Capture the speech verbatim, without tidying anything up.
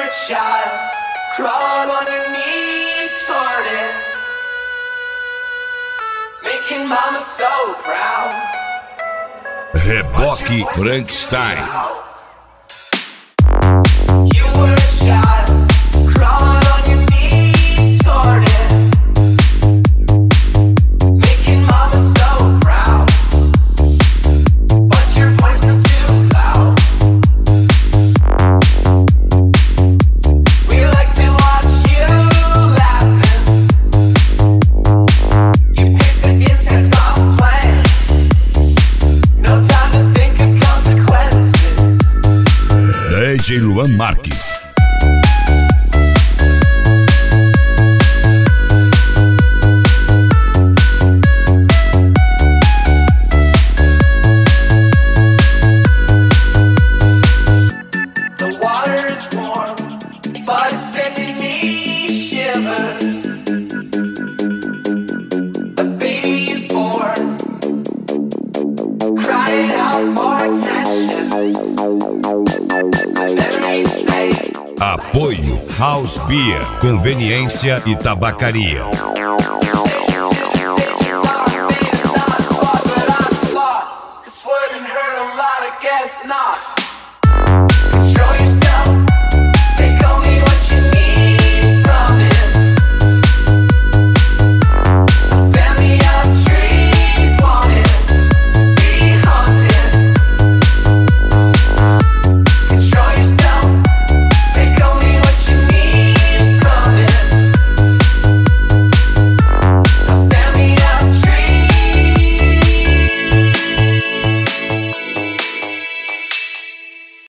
a child, crawling on your knees toward it, making mama so proud. Reboque Frankenstein. You were a child, crawling on your knees toward it, making mama so proud, but your voice is too loud. We like to watch you laughing. You pick the insects off plants, no time to think of consequences. D J Luan Marques. The water is warm, but it's sending me shivers. A baby is born, crying out for attention. Memories fade. Apoio House Beer, conveniência e tabacaria.